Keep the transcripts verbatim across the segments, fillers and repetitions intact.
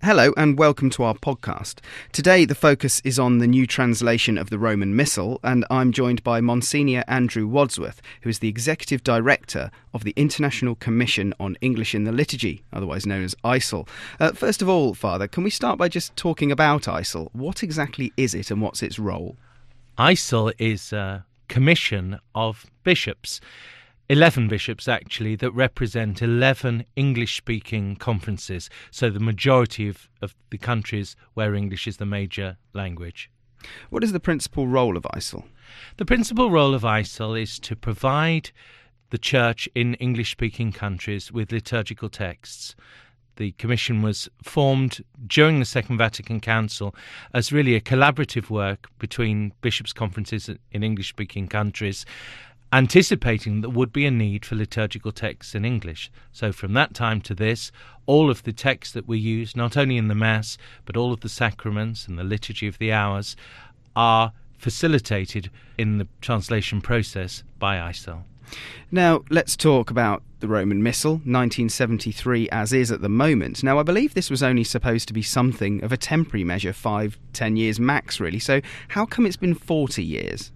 Hello and welcome to our podcast. Today the focus is on the new translation of the Roman Missal, and I'm joined by Monsignor Andrew Wadsworth, who is the Executive Director of the International Commission on English in the Liturgy, otherwise known as I S L. Uh, first of all, Father, can we start by just talking about I S L? What exactly is it and what's its role? I S L is a commission of bishops. eleven bishops, actually, that represent eleven English-speaking conferences, so the majority of, of the countries where English is the major language. What is the principal role of I S L? The principal role of I S L is to provide the Church in English-speaking countries with liturgical texts. The Commission was formed during the Second Vatican Council as really a collaborative work between bishops' conferences in English-speaking countries, anticipating there would be a need for liturgical texts in English. So from that time to this, all of the texts that we use, not only in the Mass, but all of the sacraments and the Liturgy of the Hours, are facilitated in the translation process by I S L. Now, let's talk about the Roman Missal, nineteen seventy-three as is at the moment. Now, I believe this was only supposed to be something of a temporary measure, five, ten years max, really. So how come it's been forty years?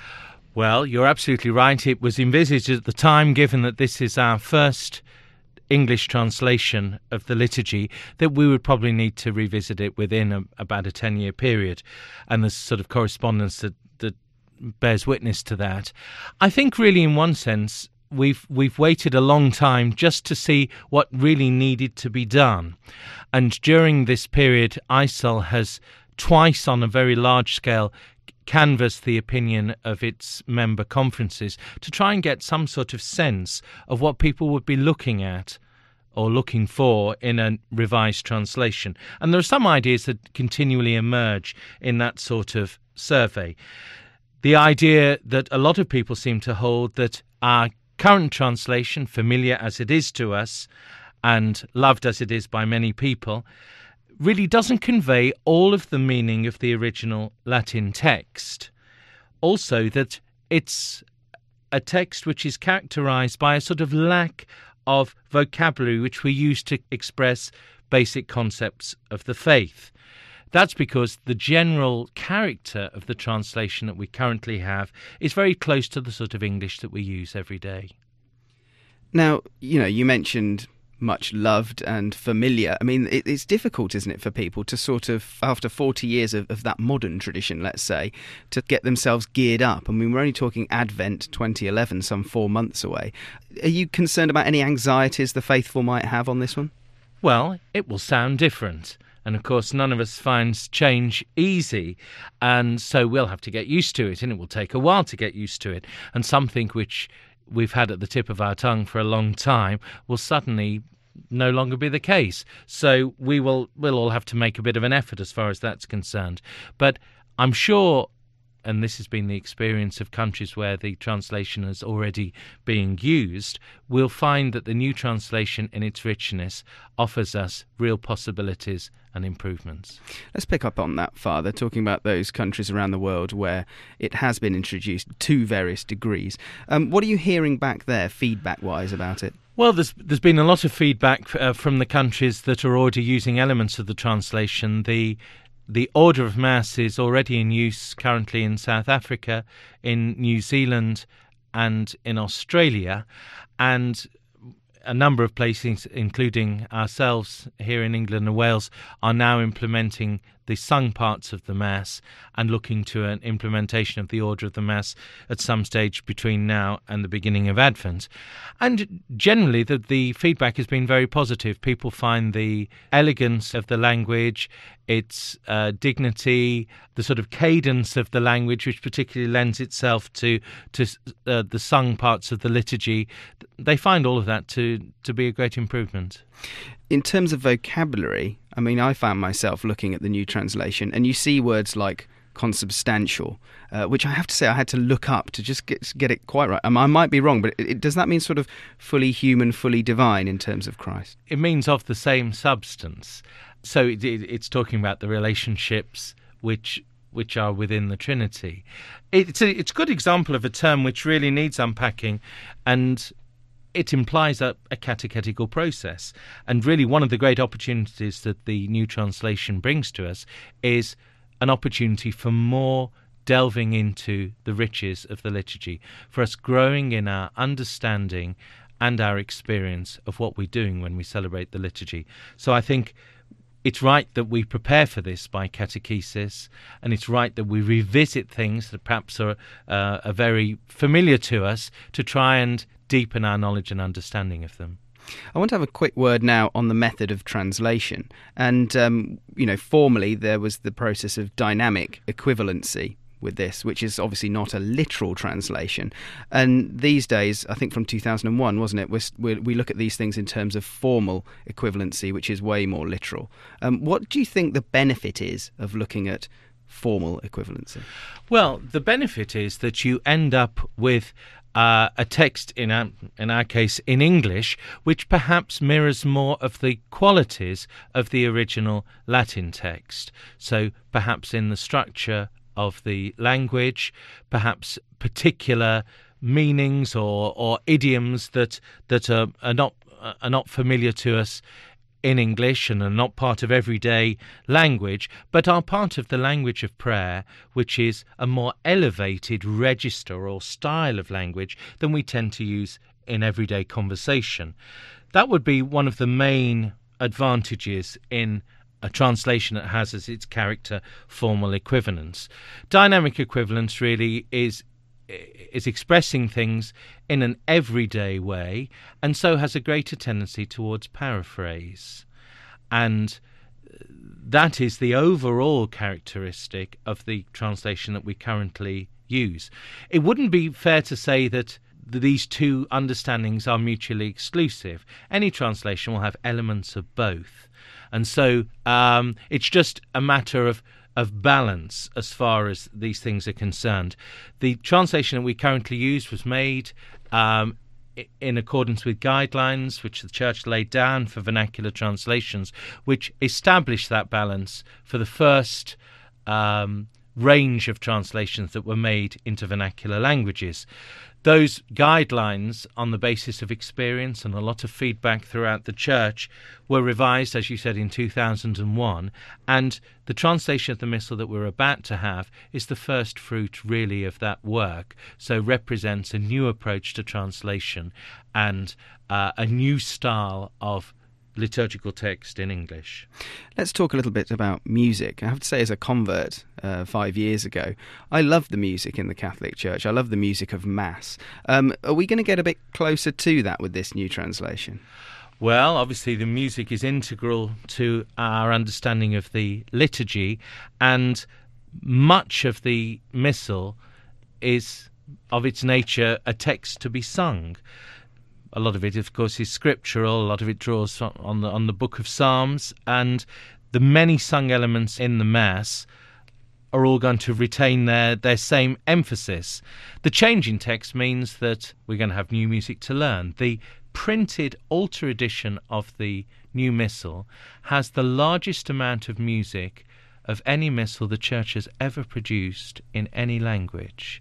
Well, you're absolutely right. It was envisaged at the time, given that this is our first English translation of the liturgy, that we would probably need to revisit it within a, about a ten-year period. And there's sort of correspondence that, that bears witness to that. I think really in one sense, we've we've waited a long time just to see what really needed to be done. And during this period, I S L has twice on a very large scale canvass the opinion of its member conferences to try and get some sort of sense of what people would be looking at or looking for in a revised translation. And there are some ideas that continually emerge in that sort of survey. The idea that a lot of people seem to hold that our current translation, familiar as it is to us and loved as it is by many people, really doesn't convey all of the meaning of the original Latin text. Also, that it's a text which is characterized by a sort of lack of vocabulary which we use to express basic concepts of the faith. That's because the general character of the translation that we currently have is very close to the sort of English that we use every day. Now, you know, you mentioned much loved and familiar. I mean, it, it's difficult, isn't it, for people to sort of, after forty years of, of that modern tradition, let's say, to get themselves geared up. I mean, we're only talking Advent twenty eleven, some four months away. Are you concerned about any anxieties the faithful might have on this one? Well, it will sound different. And of course, none of us finds change easy. And so we'll have to get used to it, and it will take a while to get used to it. And something which we've had at the tip of our tongue for a long time will suddenly no longer be the case. So we will we'll all have to make a bit of an effort as far as that's concerned. But I'm sure, and this has been the experience of countries where the translation is already being used, we'll find that the new translation in its richness offers us real possibilities and improvements. Let's pick up on that, Father, talking about those countries around the world where it has been introduced to various degrees. Um, what are you hearing back there, feedback-wise, about it? Well, there's there's been a lot of feedback uh, from the countries that are already using elements of the translation. The The Order of Mass is already in use currently in South Africa, in New Zealand and in Australia, and a number of places, including ourselves here in England and Wales, are now implementing the sung parts of the Mass and looking to an implementation of the Order of the Mass at some stage between now and the beginning of Advent. And generally, the, the feedback has been very positive. People find the elegance of the language, its uh, dignity, the sort of cadence of the language, which particularly lends itself to to uh, the sung parts of the liturgy. They find all of that to, to be a great improvement. In terms of vocabulary, I mean, I found myself looking at the new translation, and you see words like consubstantial, uh, which I have to say I had to look up to just get, get it quite right. Um, I might be wrong, but it, it, does that mean sort of fully human, fully divine in terms of Christ? It means of the same substance. So it, it, it's talking about the relationships which which are within the Trinity. It's a, it's a good example of a term which really needs unpacking, and it implies a, a catechetical process. And really one of the great opportunities that the new translation brings to us is an opportunity for more delving into the riches of the liturgy, for us growing in our understanding and our experience of what we're doing when we celebrate the liturgy. So I think it's right that we prepare for this by catechesis, and it's right that we revisit things that perhaps are, uh, are very familiar to us to try and deepen our knowledge and understanding of them. I want to have a quick word now on the method of translation. And, um, you know, formerly there was the process of dynamic equivalency with this, which is obviously not a literal translation. And these days, I think from two thousand one, wasn't it, we we look at these things in terms of formal equivalency, which is way more literal. Um, what do you think the benefit is of looking at formal equivalency? Well, the benefit is that you end up with Uh, a text, in our, in our case, in English, which perhaps mirrors more of the qualities of the original Latin text. So perhaps in the structure of the language, perhaps particular meanings or, or idioms that that are, are not are not familiar to us in English and are not part of everyday language, but are part of the language of prayer, which is a more elevated register or style of language than we tend to use in everyday conversation. That would be one of the main advantages in a translation that has as its character formal equivalence. Dynamic equivalence really is is expressing things in an everyday way, and so has a greater tendency towards paraphrase. And that is the overall characteristic of the translation that we currently use. It wouldn't be fair to say that these two understandings are mutually exclusive. Any translation will have elements of both. And so um, it's just a matter of of balance as far as these things are concerned. The translation that we currently use was made um, in accordance with guidelines which the Church laid down for vernacular translations, which established that balance for the first um, range of translations that were made into vernacular languages. Those guidelines, on the basis of experience and a lot of feedback throughout the Church, were revised, as you said, in two thousand one, and the translation of the Missal that we're about to have is the first fruit, really, of that work, so represents a new approach to translation and uh, a new style of liturgical text in English. Let's talk a little bit about music. I have to say, as a convert uh, five years ago, I love the music in the Catholic Church. I love the music of Mass. Um, are we going to get a bit closer to that with this new translation? Well, obviously the music is integral to our understanding of the liturgy, and much of the Missal is, of its nature, a text to be sung. A lot of it, of course, is scriptural. A lot of it draws on the on the Book of Psalms, and the many sung elements in the Mass are all going to retain their, their same emphasis. The change in text means that we're going to have new music to learn. The printed altar edition of the new Missal has the largest amount of music of any Missal the Church has ever produced in any language.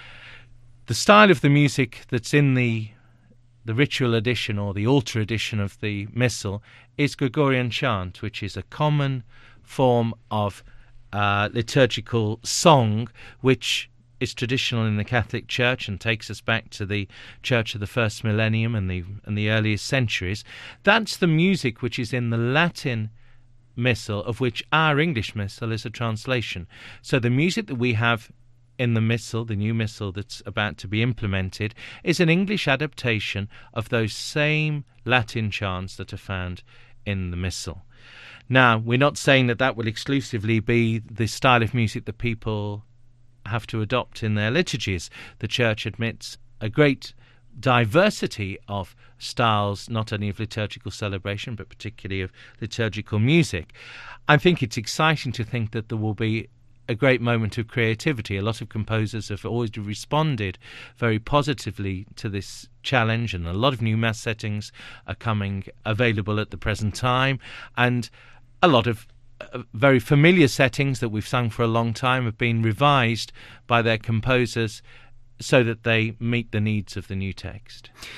The style of the music that's in the The ritual edition or the altar edition of the Missal is Gregorian chant, which is a common form of uh, liturgical song, which is traditional in the Catholic Church and takes us back to the Church of the first millennium and the and the earliest centuries. That's the music which is in the Latin Missal, of which our English Missal is a translation. So the music that we have in the Missal, the new Missal that's about to be implemented, is an English adaptation of those same Latin chants that are found in the Missal. Now, we're not saying that that will exclusively be the style of music that people have to adopt in their liturgies. The Church admits a great diversity of styles, not only of liturgical celebration, but particularly of liturgical music. I think it's exciting to think that there will be a great moment of creativity. A lot of composers have always responded very positively to this challenge, and a lot of new Mass settings are coming available at the present time, and a lot of uh, very familiar settings that we've sung for a long time have been revised by their composers so that they meet the needs of the new text.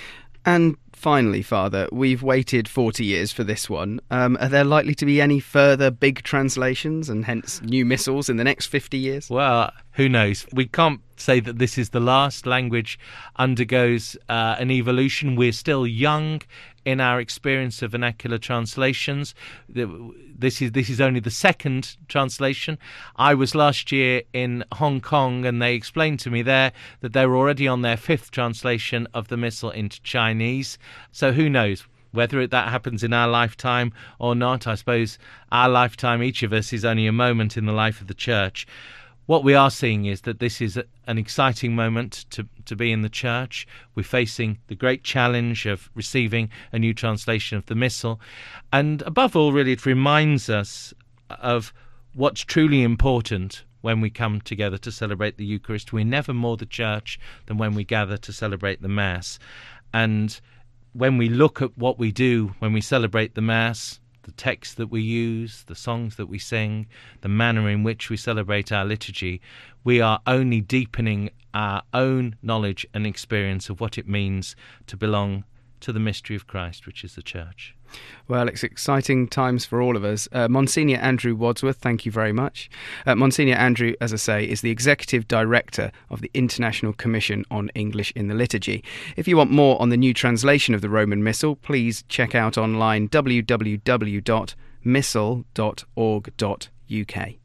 And finally, Father, we've waited forty years for this one. Um, are there likely to be any further big translations and hence new missals in the next fifty years? Well, who knows? We can't say that this is the last. Language undergoes uh, an evolution. We're still young in our experience of vernacular translations. This is this is only the second translation. I was last year in Hong Kong, and they explained to me there that they were already on their fifth translation of the Missal into Chinese. So who knows whether that happens in our lifetime or not. I suppose our lifetime, each of us, is only a moment in the life of the Church. What we are seeing is that this is an exciting moment to, to be in the Church. We're facing the great challenge of receiving a new translation of the Missal. And above all, really, it reminds us of what's truly important when we come together to celebrate the Eucharist. We're never more the Church than when we gather to celebrate the Mass. And when we look at what we do when we celebrate the Mass, the text that we use, the songs that we sing, the manner in which we celebrate our liturgy, we are only deepening our own knowledge and experience of what it means to belong to the mystery of Christ, which is the Church. Well, it's exciting times for all of us. Uh, Monsignor Andrew Wadsworth, thank you very much. Uh, Monsignor Andrew, as I say, is the Executive Director of the International Commission on English in the Liturgy. If you want more on the new translation of the Roman Missal, please check out online w w w dot missal dot org dot u k.